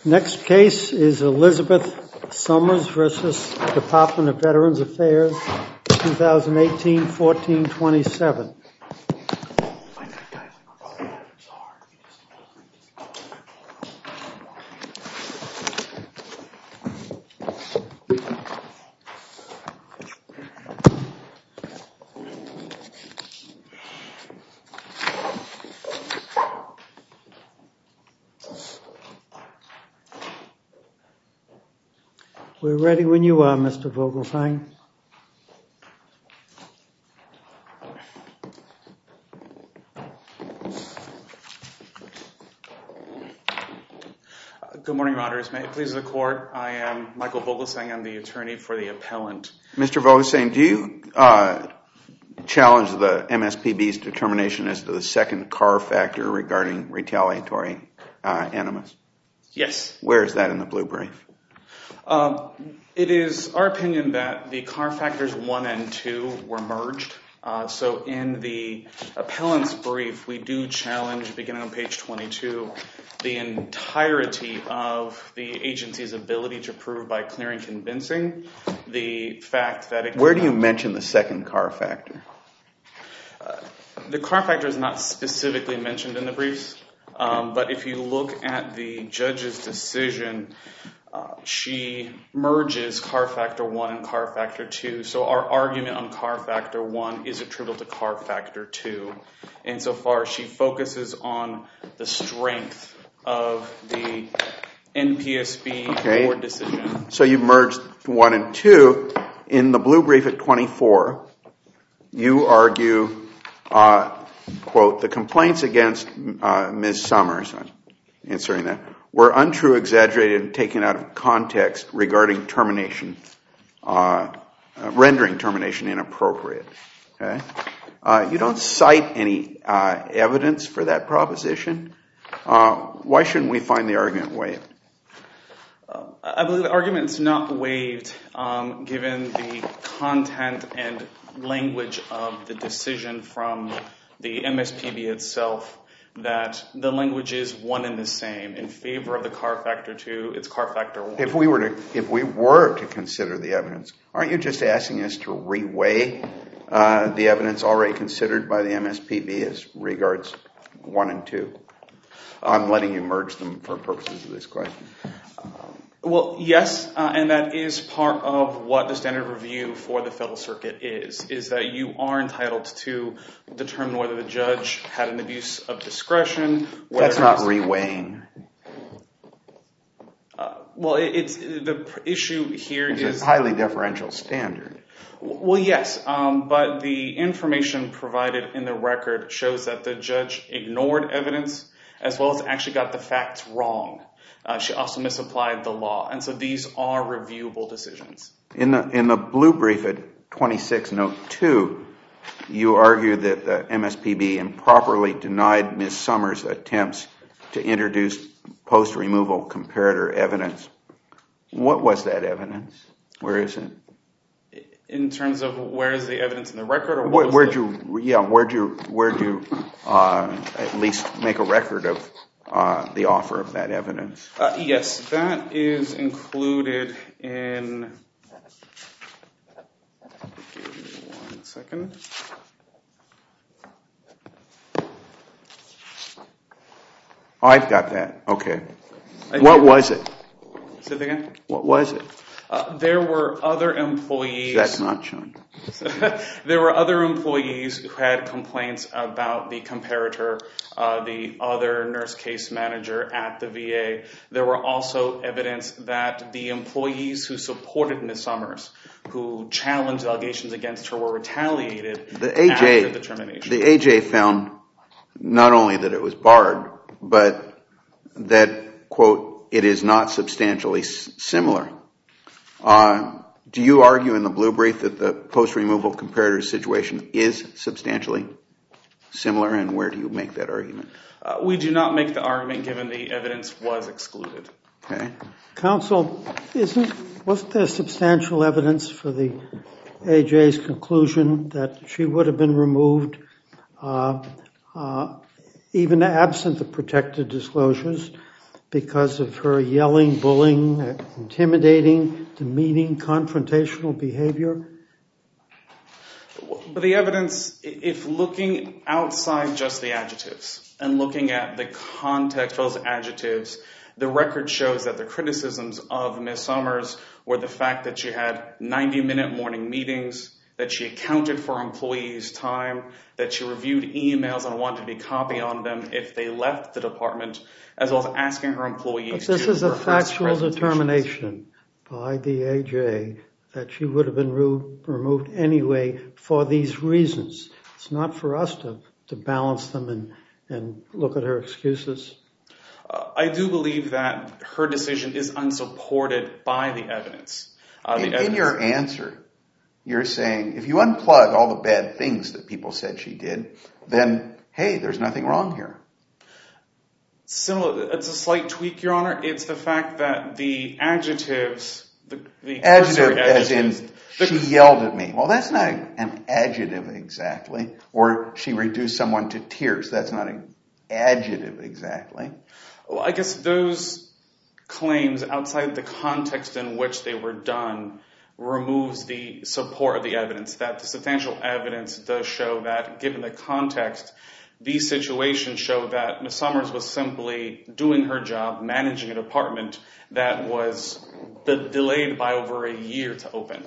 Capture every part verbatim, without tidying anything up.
Next case is Elizabeth Summers versus Department of Veterans Affairs, twenty eighteen fourteen twenty-seven. We're ready when you are, Mister Vogelsang. Good morning, Your Honors. May it please the Court, I am Michael Vogelsang. I'm the attorney for the appellant. Mister Vogelsang, do you uh, challenge the M S P B's determination as to the second Carr factor regarding retaliatory uh, animus? Yes. Where is that in the blue brief? Um, it is our opinion that the Carr factors one and two were merged. Uh, so in the appellant's brief, we do challenge, beginning on page twenty-two, the entirety of the agency's ability to prove by clear and convincing the fact that it... Where do you mention the second Carr factor? Uh, the Carr factor is not specifically mentioned in the briefs, um, but if you look at the judge's decision, Uh, she merges Carr factor one and Carr factor two. So our argument on Carr factor one is attributable to Carr factor two. Insofar, she focuses on the strength of the N P S B okay. board decision. So you merged one and two. In the blue brief at twenty-four, you argue, uh, quote, the complaints against uh, Miz Summers, I'm inserting that, were untrue, exaggerated, and taken out of context regarding termination, uh, uh, rendering termination inappropriate. Okay, uh, you don't cite any uh, evidence for that proposition. Uh, why shouldn't we find the argument waived? Uh, I believe the argument's not waived, um, given the content and language of the decision from the M S P B itself, that the language is one and the same. In favor of the Carr factor two, it's Carr factor one. If we were to, if we were to consider the evidence, aren't you just asking us to reweigh uh, the evidence already considered by the M S P B as regards one and two? I'm letting you merge them for purposes of this question. Um, well, yes, uh, and that is part of what the standard review for the Federal Circuit is, is that you are entitled to determine whether the judge had an abuse of discretion. That's not reweighing. Uh, well, it, it's the issue here it's is a highly deferential standard. Well, yes, um, but the information provided in the record shows that the judge ignored evidence as well as actually got the facts wrong. Uh, she also misapplied the law, and so these are reviewable decisions. In the in the blue brief at twenty-six, note two, you argue that the M S P B improperly denied Miz Summers' attempts to introduce post-removal comparator evidence. What was that evidence? Where is it? In terms of where is the evidence in the record, or what where, was where'd the... you yeah where'd you where'd you uh, at least make a record of uh, the offer of that evidence? Uh, yes, that is included in. Give me one second. I've got that. Okay. I what do. was it? Say that again. What was it? Uh, there were other employees. That's not shown. There were other employees who had complaints about the comparator, uh, the other nurse case manager at the V A. There were also evidence that the employees who supported Miz Summers, who challenged allegations against her, were retaliated the A J, after the termination. The A J found not only that it was barred, but that, quote, it is not substantially s- similar. Uh, do you argue in the blue brief that the post-removal comparator situation is substantially similar, and where do you make that argument? Uh, we do not make the argument given the evidence was excluded. Okay. Counsel, isn't wasn't there substantial evidence for the A J's conclusion that she would have been removed uh, uh, even absent the protected disclosures, because of her yelling, bullying, intimidating, demeaning, confrontational behavior? But the evidence, if looking outside just the adjectives and looking at the context of those adjectives, the record shows that the criticisms of Miz Summers were the fact that she had ninety-minute morning meetings, that she accounted for employees' time, that she reviewed emails and wanted to be copy on them if they left the department, as well as asking her employees to But this is a factual presentations. determination by the A J that she would have been removed anyway for these reasons. It's not for us to, to balance them and, and look at her excuses. Uh, I do believe that her decision is unsupported by the evidence. Uh, the in, evidence. in your answer, you're saying if you unplug all the bad things that people said she did, then, hey, there's nothing wrong here. Similar, it's a slight tweak, Your Honor. It's the fact that the adjectives, the, the Adjective as adjectives, in the, she yelled at me. Well, that's not an adjective exactly. Or she reduced someone to tears. That's not an adjective exactly. Well, I guess those claims outside the context in which they were done removes the support of the evidence, that the substantial evidence does show that, given the context, these situations show that Miz Summers was simply doing her job, managing a department that was de- delayed by over a year to open.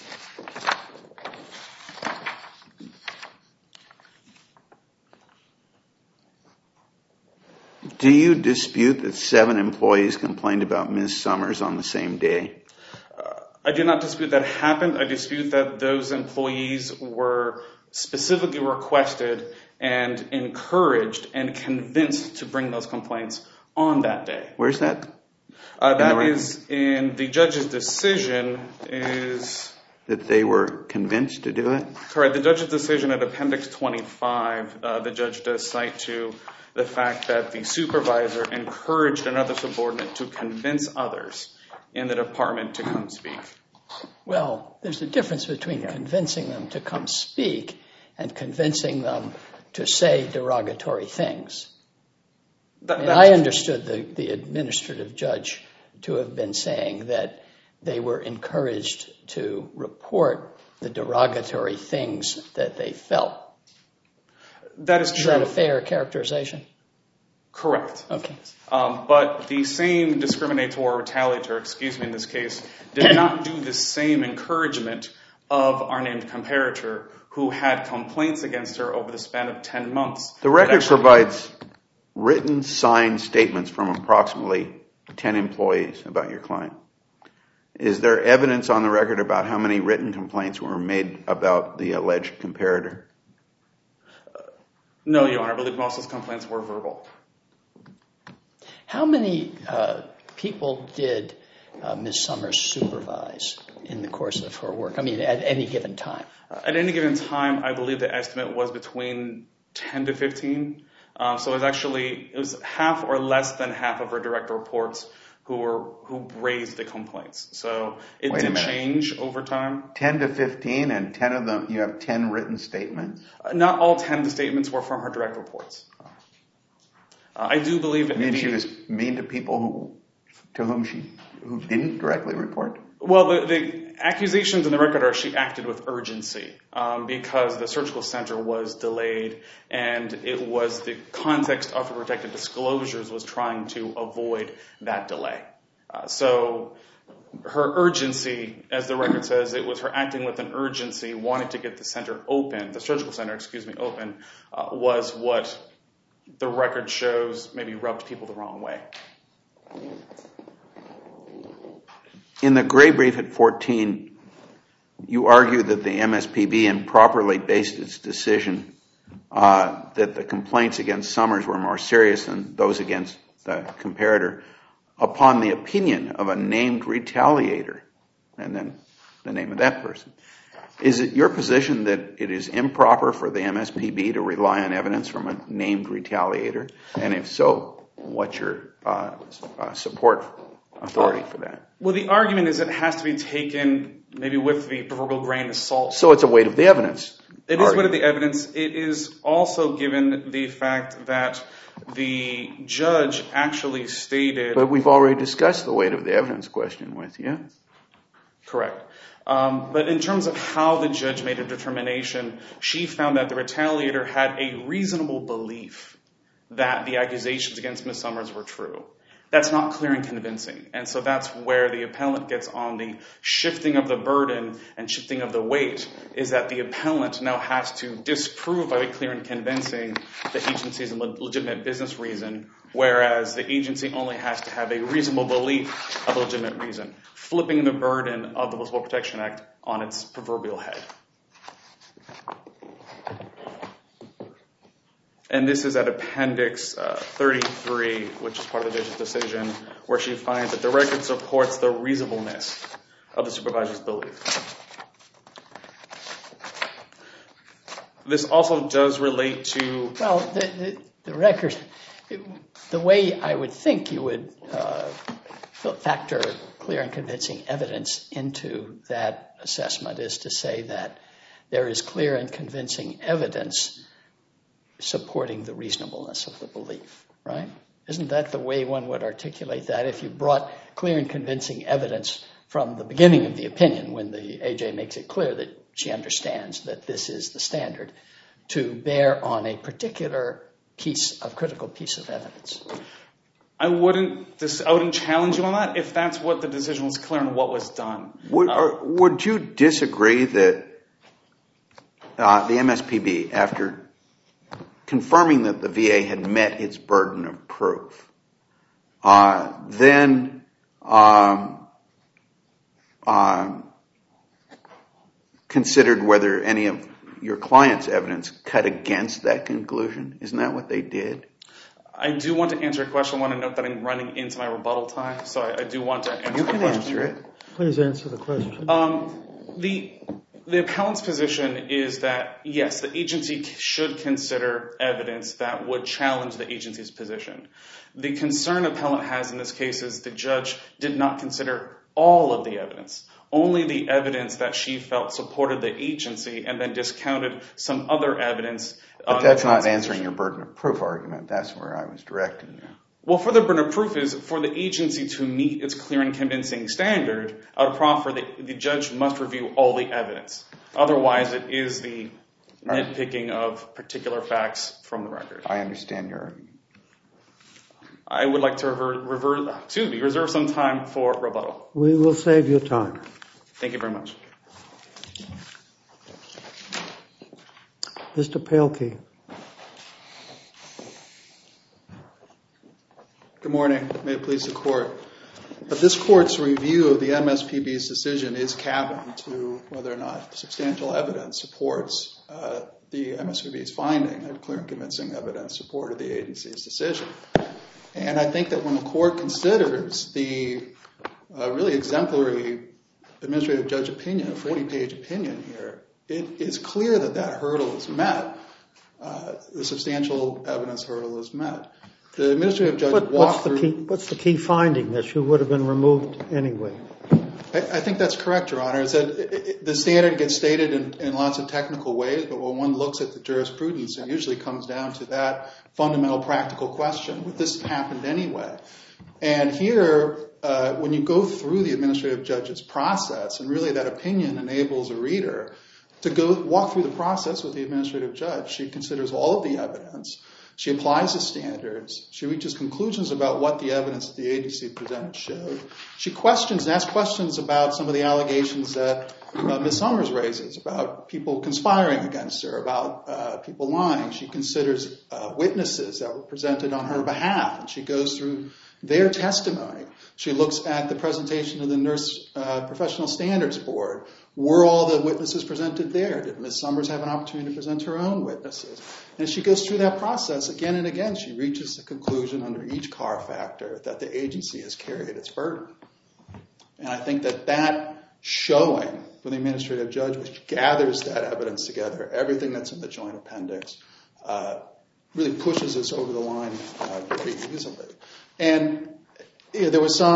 Do you dispute that seven employees complained about Miz Summers on the same day? Uh, I do not dispute that happened. I dispute that those employees were specifically requested and encouraged and convinced to bring those complaints on that day. Where's that? Uh, that is in the judge's decision is... That they were convinced to do it? Correct. The judge's decision at Appendix twenty-five, uh, the judge does cite to the fact that the supervisor encouraged another subordinate to convince others in the department to come speak. Well, there's a difference between convincing them to come speak and convincing them to say derogatory things. That, and I understood the, the administrative judge to have been saying that they were encouraged to report the derogatory things that they felt. That is true. Is that a fair characterization? Correct. Okay. Um, but the same discriminator or retaliator, excuse me in this case, did not do the same encouragement of our named comparator who had complaints against her over the span of ten months. The record actually provides written signed statements from approximately ten employees about your client. Is there evidence on the record about how many written complaints were made about the alleged comparator? Uh, no, Your Honor. I believe most of those complaints were verbal. How many uh, people did uh, Miz Summers supervise in the course of her work? I mean, at any given time? Uh, at any given time, I believe the estimate was between ten to fifteen. Um, so it was actually, it was half or less than half of her direct reports who were who raised the complaints. So it Wait did change over time. ten to fifteen, and ten of them, you have ten written statements? Uh, not all ten of the statements were from her direct reports. Uh, I do believe it. You mean she was mean to people who, to whom she, who didn't directly report? Well, the, the accusations in the record are she acted with urgency um, because the surgical center was delayed, and it was the context of her protected disclosures was trying to avoid that delay. Uh, so her urgency, as the record says, it was her acting with an urgency, wanting to get the center open, the surgical center, excuse me, open, uh, was what the record shows maybe rubbed people the wrong way. In the gray brief at fourteen, you argue that the M S P B improperly based its decision uh, that the complaints against Summers were more serious than those against the comparator upon the opinion of a named retaliator, and then the name of that person. Is it your position that it is improper for the M S P B to rely on evidence from a named retaliator? And if so, what's your uh, uh, support authority for that. Well, the argument is it has to be taken maybe with the proverbial grain of salt. So it's a weight of the evidence. It is weight of the evidence. It is also given the fact that the judge actually stated... But we've already discussed the weight of the evidence question with you. Correct. Um, but in terms of how the judge made a determination, she found that the retaliator had a reasonable belief that the accusations against Miz Summers were true. That's not clear and convincing. And so that's where the appellant gets on the shifting of the burden and shifting of the weight, is that the appellant now has to disprove by clear and convincing the agency's legitimate business reason, whereas the agency only has to have a reasonable belief of a legitimate reason, flipping the burden of the Whistleblower Protection Act on its proverbial head. And this is at Appendix uh, thirty-three, which is part of the judge's decision, where she finds that the record supports the reasonableness of the supervisor's belief. This also does relate to... Well, the, the, the record, it, the way I would think you would uh, factor clear and convincing evidence into that assessment is to say that there is clear and convincing evidence supporting the reasonableness of the belief, right? Isn't that the way one would articulate that? If you brought clear and convincing evidence from the beginning of the opinion, when the A J makes it clear that she understands that this is the standard, to bear on a particular piece of critical piece of evidence. I wouldn't, dis- I wouldn't challenge you on that if that's what the decision was clear on what was done. Would, uh, or, would you disagree that uh, the M S P B, after confirming that the V A had met its burden of proof, uh, then um, uh, considered whether any of your client's evidence cut against that conclusion? Isn't that what they did? I do want to answer a question. I want to note that I'm running into my rebuttal time, so I, I do want to answer you the can question. answer it. Please answer the question. Um, the the appellant's position is that, yes, the agency should consider evidence that would challenge the agency's position. The concern appellant has in this case is the judge did not consider all of the evidence, only the evidence that she felt supported the agency, and then discounted some other evidence. But that's not answering your burden of proof argument. That's where I was directing you. Well, for the burden of proof is for the agency to meet its clear and convincing standard, out of proffer, the, the judge must review all the evidence. Otherwise, it is the nitpicking of particular facts from the record. I understand your argument. I would like to revert, revert, excuse me, reserve some time for rebuttal. We will save your time. Thank you very much. Mister Paelke. Good morning. May it please the Court. But this Court's review of the M S P B's decision is cabined to whether or not substantial evidence supports uh, the M S P B's finding that clear and convincing evidence supported the agency's decision. And I think that when the Court considers the uh, really exemplary administrative judge opinion, a forty-page opinion here, it is clear that that hurdle is met. Uh, the substantial evidence hurdle is met. The administrative judge what, walked what's the through... Key, what's the key finding? That she would have been removed anyway? I, I think that's correct, Your Honor. Is that it, it, the standard gets stated in, in lots of technical ways, but when one looks at the jurisprudence, it usually comes down to that fundamental practical question. Would this have happened anyway? And here, uh, when you go through the administrative judge's process, and really that opinion enables a reader to go walk through the process with the administrative judge. She considers all of the evidence. She applies the standards. She reaches conclusions about what the evidence that the agency presented showed. She questions and asks questions about some of the allegations that uh, Miz Summers raises, about people conspiring against her, about uh, people lying. She considers uh, witnesses that were presented on her behalf, and she goes through their testimony. She looks at the presentation of the Nurse uh, Professional Standards Board. Were all the witnesses presented there? Did Miz Summers have an opportunity to present her own witnesses? And as she goes through that process again and again, she reaches the conclusion under each car factor that the agency has carried its burden. And I think that that showing from the administrative judge, which gathers that evidence together, everything that's in the joint appendix, uh, really pushes us over the line uh, very easily. And you know, there was some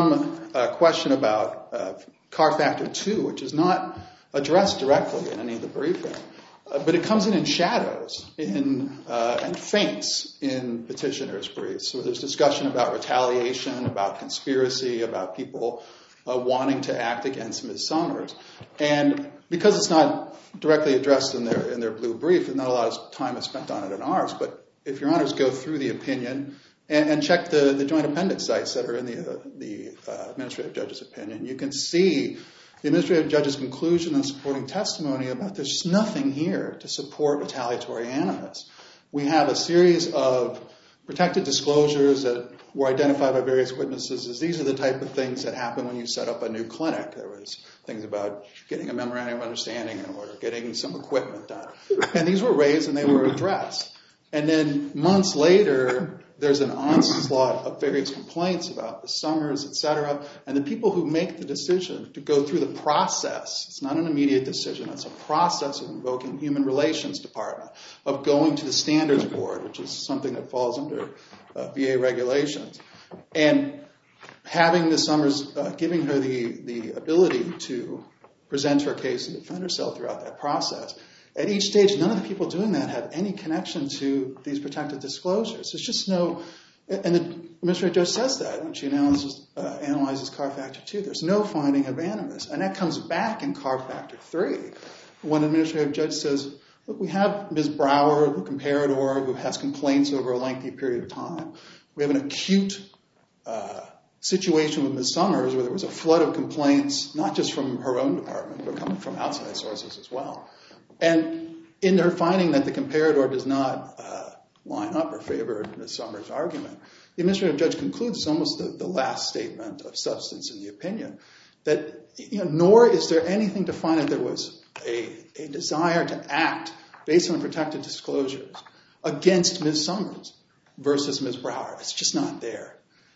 uh, question about uh, car factor two, which is not addressed directly in any of the briefing, uh, but it comes in in shadows in, uh, and faints in petitioner's briefs. So there's discussion about retaliation, about conspiracy, about people uh, wanting to act against Miz Summers. And because it's not directly addressed in their in their blue brief, and not a lot of time is spent on it in ours, but if your honors go through the opinion and, and check the, the joint appendix sites that are in the, uh, the uh, administrative judge's opinion, you can see the administrative judge's conclusion and supporting testimony about there's just nothing here to support retaliatory animus. We have a series of protected disclosures that were identified by various witnesses as these are the type of things that happen when you set up a new clinic. There was things about getting a memorandum of understanding in order, getting some equipment done. And these were raised and they were addressed. And then months later, there's an onslaught of various complaints about the Summers, et cetera. And the people who make the decision to go through the process, it's not an immediate decision, it's a process of invoking Human Relations Department, of going to the Standards Board, which is something that falls under uh, V A regulations, and having the Summers, uh, giving her the, the ability to present her case and defend herself throughout that process. At each stage, none of the people doing that have any connection to these protected disclosures. There's just no, and the administrative judge says that when she analyzes, uh, analyzes car factor two. There's no finding of animus. And that comes back in car factor three, when the administrative judge says, look, we have Miz Brower, the comparator, who has complaints over a lengthy period of time. We have an acute uh, situation with Miz Summers where there was a flood of complaints, not just from her own department, but coming from outside sources as well. And in her finding that the comparator does not uh, line up or favor Miz Summers' argument, the administrative judge concludes almost the, the last statement of substance in the opinion, that you know, nor is there anything to find that there was a, a desire to act based on protected disclosures against Miz Summers versus Miz Brower. It's just not there.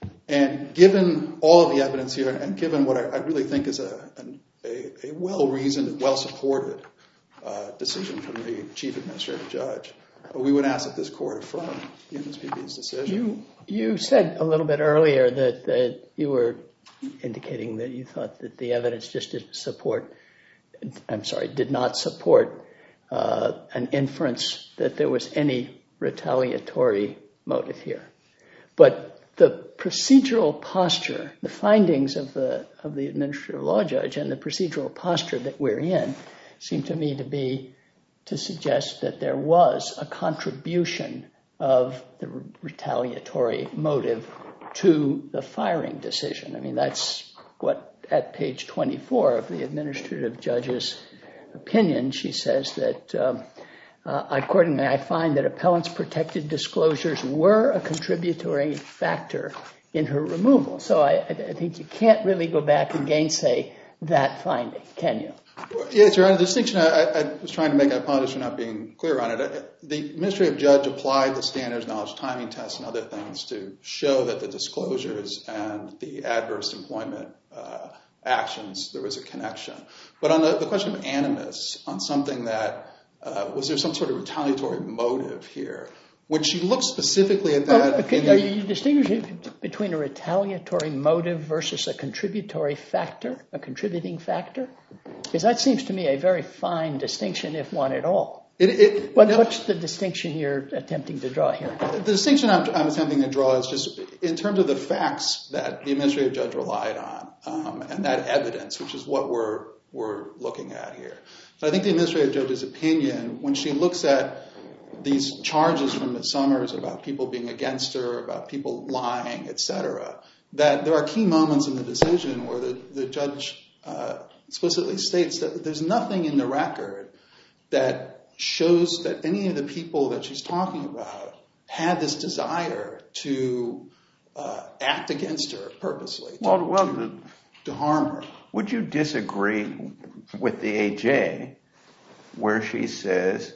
And given all of the evidence here, and given what I, I really think is a, a, a well-reasoned, well-supported uh, decision from the chief administrative judge, we would ask that this court affirm the M S P B's decision. You, you said a little bit earlier that, that you were indicating that you thought that the evidence just didn't support, I'm sorry, did not support uh, an inference that there was any retaliatory motive here. But the procedural posture, the findings of the of the administrative law judge and the procedural posture that we're in seem to me to be to suggest that there was a contribution of the re- retaliatory motive to the firing decision. I mean, that's what at page twenty-four of the administrative judge's opinion, she says that um, Uh, accordingly, I find that appellant's protected disclosures were a contributory factor in her removal. So I, I think you can't really go back and gainsay that finding, can you? Yes, Your Honor. The distinction I, I was trying to make, I apologize for not being clear on it. The administrative judge applied the standards knowledge timing test and other things to show that the disclosures and the adverse employment uh, actions, there was a connection. But on the, the question of animus, on something that Uh, was there some sort of retaliatory motive here? When she looked specifically at that... Well, okay, are you distinguishing between a retaliatory motive versus a contributory factor, a contributing factor? Because that seems to me a very fine distinction, if one at all. It, it, what, no, what's the distinction you're attempting to draw here? The distinction I'm, I'm attempting to draw is just in terms of the facts that the administrative judge relied on, um, and that evidence, which is what we're we're looking at here. So I think the administrative judge's opinion, when she looks at these charges from Miz Summers about people being against her, about people lying, et cetera, that there are key moments in the decision where the, the judge uh, explicitly states that there's nothing in the record that shows that any of the people that she's talking about had this desire to uh, act against her purposely, to, well, well, to, to harm her. Would you disagree with the A J where she says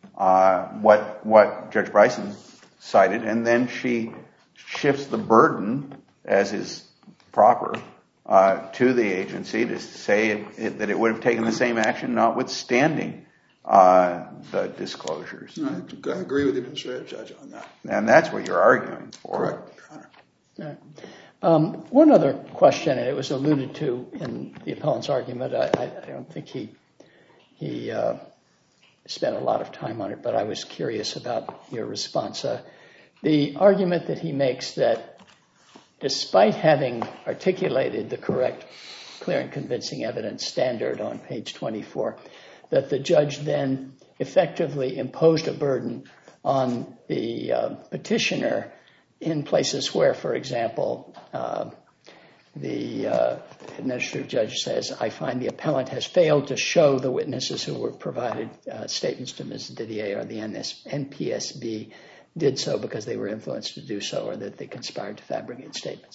uh, what what Judge Bryson cited, and then she shifts the burden, as is proper, uh, to the agency to say it, it, that it would have taken the same action notwithstanding uh, the disclosures? I, I agree with the administrative judge on that. And that's what you're arguing for. Correct, Your Honor. Right. Um, one other question, and it was alluded to in the appellant's argument. I, I, I don't think he he uh, spent a lot of time on it, but I was curious about your response. Uh, the argument that he makes that despite having articulated the correct, clear and convincing evidence standard on page twenty-four, that the judge then effectively imposed a burden on the uh, petitioner in places where, for example, uh, the uh, administrative judge says, I find the appellant has failed to show the witnesses who were provided uh, statements to Miz Didier or the N P S B did so because they were influenced to do so or that they conspired to fabricate statements.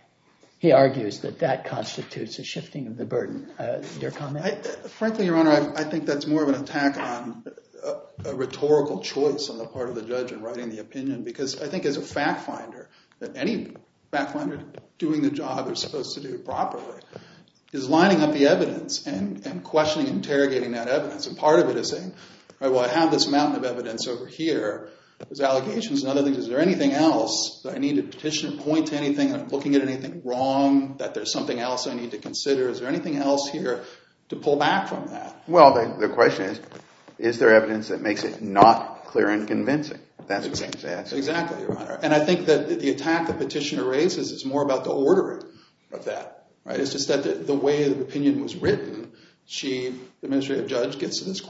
He argues that that constitutes a shifting of the burden. Uh, your comment? I, frankly, Your Honor, I, I think that's more of an attack on a, a rhetorical choice on the part of the judge in writing the opinion, because I think as a fact finder, that any fact finder doing the job they're supposed to do properly is lining up the evidence and, and questioning and interrogating that evidence. And part of it is saying, all right, well, I have this mountain of evidence over here. There's allegations and other things. Is there anything else that I need to petitioner point to anything? I'm looking at anything wrong, that there's something else I need to consider. Is there anything else here to pull back from that? Well, the, the question is, is there evidence that makes it not clear and convincing? That's what he's asking. Exactly, Your Honor. And I think that the attack the petitioner raises is more about the ordering of that. Right? It's just that the, the way the opinion was written, she, the administrative judge, gets to this,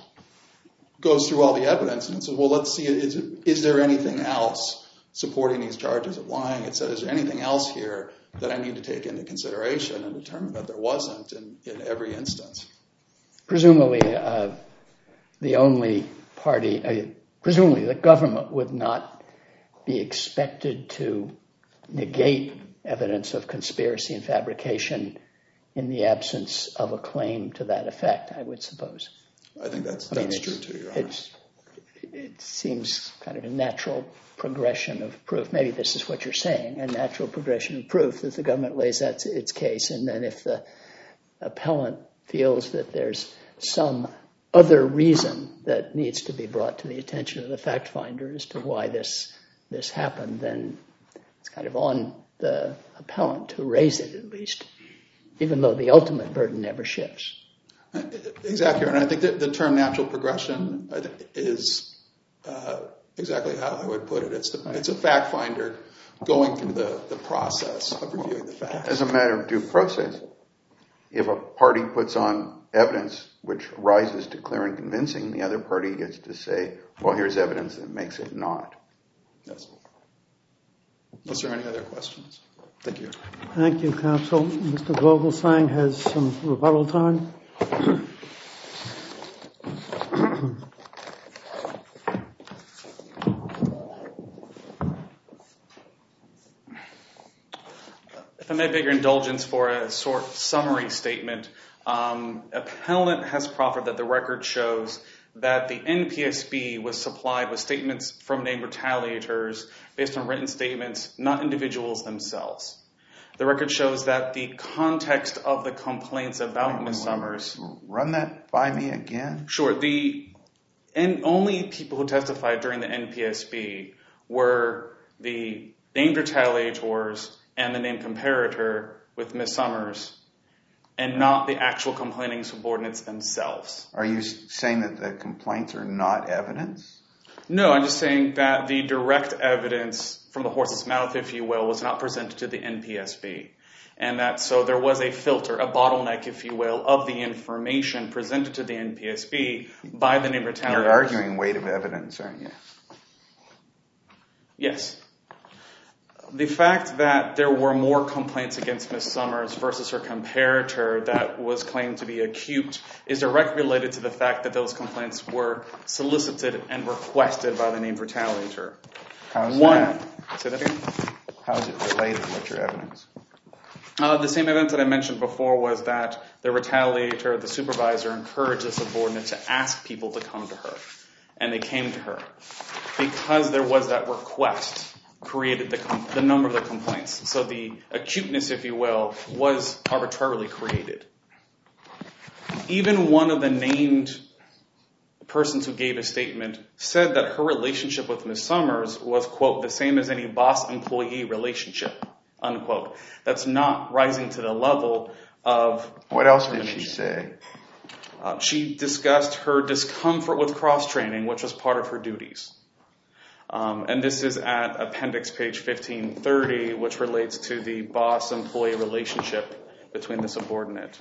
goes through all the evidence and says, well, let's see, is, is there anything else supporting these charges of lying? It said, is there anything else here that I need to take into consideration, and determine that there wasn't in, in every instance? Presumably, uh, the only party, uh, presumably the government would not be expected to negate evidence of conspiracy and fabrication in the absence of a claim to that effect, I would suppose. I think that's, I mean, that's true too, Your Honor. It's, it seems kind of a natural progression of proof. Maybe this is what you're saying, a natural progression of proof that the government lays out its case. And then if the appellant feels that there's some other reason that needs to be brought to the attention of the fact finder as to why this this happened, then it's kind of on the appellant to raise it at least, even though the ultimate burden never shifts. Exactly, and I think that the term natural progression is uh, exactly how I would put it. It's, the, it's a fact finder going through the, the process of reviewing the facts. As a matter of due process, if a party puts on evidence which rises to clear and convincing, the other party gets to say, well, here's evidence that makes it not. Yes. Unless there are any other questions. Thank you. Thank you, counsel. Mister Vogelsang has some rebuttal time. If I may beg your indulgence for a short summary statement, um, appellant has proffered that the record shows that the N P S B was supplied with statements from named retaliators based on written statements, not individuals themselves. The record shows that the context of the complaints about Miz Summers... Run that by me again? Sure. The and only people who testified during the N P S B were the named retaliators and the named comparator with Miz Summers, and not the actual complaining subordinates themselves. Are you saying that the complaints are not evidence? No, I'm just saying that the direct evidence from the horse's mouth, if you will, was not presented to the N P S B. And that so there was a filter, a bottleneck, if you will, of the information presented to the N P S B by the named retaliators. You're arguing weight of evidence, aren't you? Yes. The fact that there were more complaints against Miz Summers versus her comparator that was claimed to be acute is directly related to the fact that those complaints were solicited and requested by the named retaliator. How's One, that? Say that again? How is it related? What's your evidence? Uh, the same evidence that I mentioned before was that the retaliator, the supervisor, encouraged the subordinate to ask people to come to her. And they came to her. Because there was that request, created the, com- the number of the complaints. So the acuteness, if you will, was arbitrarily created. Even one of the named persons who gave a statement said that her relationship with Miz Summers was, quote, the same as any boss-employee relationship. unquote. That's not rising to the level of... What else did she say? Uh, she discussed her discomfort with cross-training, which was part of her duties. Um, and this is at appendix page fifteen thirty, which relates to the boss-employee relationship between the subordinate.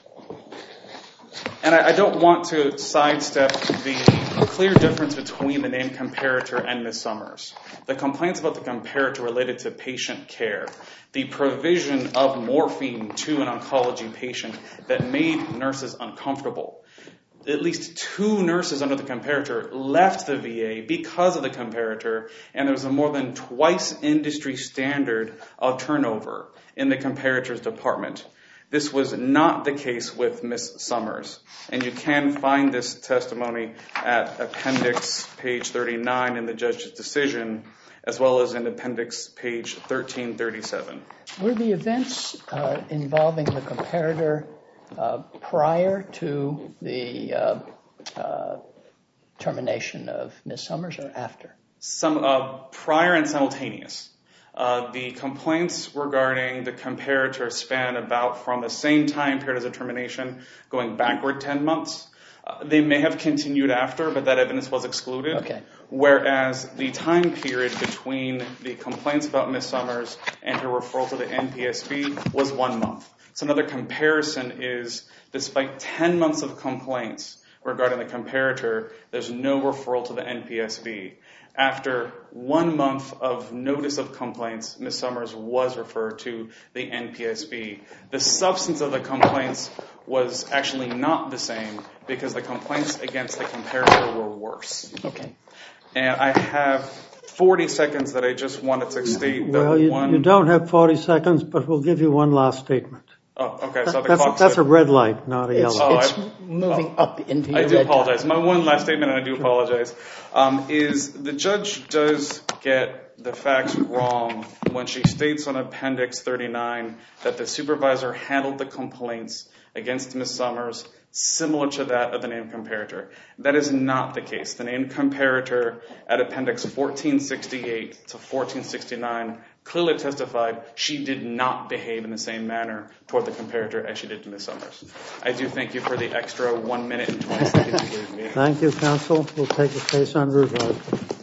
And I, I don't want to sidestep the clear difference between the named comparator and Miz Summers. The complaints about the comparator related to patient care, the provision of morphine to an oncology patient that made nurses uncomfortable. At least two nurses under the comparator left the V A because of the comparator, and there was a more than twice industry standard of turnover in the comparator's department. This was not the case with Miz Summers, and you can find this testimony at appendix page thirty-nine in the judge's decision, as well as in appendix page thirteen thirty-seven. Were the events uh, involving the comparator uh, prior to the uh, uh, termination of Miz Summers or after? Some uh, prior and simultaneous. Uh, the complaints regarding the comparator span about from the same time period as the termination, going backward ten months. Uh, they may have continued after, but that evidence was excluded. Okay. Whereas the time period between the complaints about Miz Summers and her referral to the N P S B was one month. So another comparison is, despite ten months of complaints regarding the comparator, there's no referral to the N P S B. After one month of notice of complaints, Miz Summers was referred to the N P S B. The substance of the complaints was actually not the same because the complaints against the comparator were worse. Okay. And I have forty seconds that I just wanted to state. Well, that you, one... you don't have forty seconds, but we'll give you one last statement. Oh, okay. So the that's, clock's that's a good. red light, not a It's, yellow. Oh, it's I- moving oh, up into your I do red apologize. dot. My one last statement, and I do apologize, um, is the judge does get the facts wrong when she states on Appendix thirty-nine that the supervisor handled the complaints against Miz Summers similar to that of the named comparator. That is not the case. The named comparator at Appendix fourteen sixty-eight to fourteen sixty-nine clearly testified she did not behave in the same manner toward the comparator as she did to Miz Summers. I do thank you for the extra one minute and twenty seconds you gave me. Thank you, counsel. We'll take the case under review.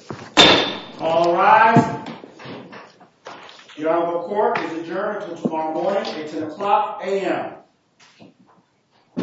All rise. The Honorable Court is adjourned until tomorrow morning at ten o'clock a m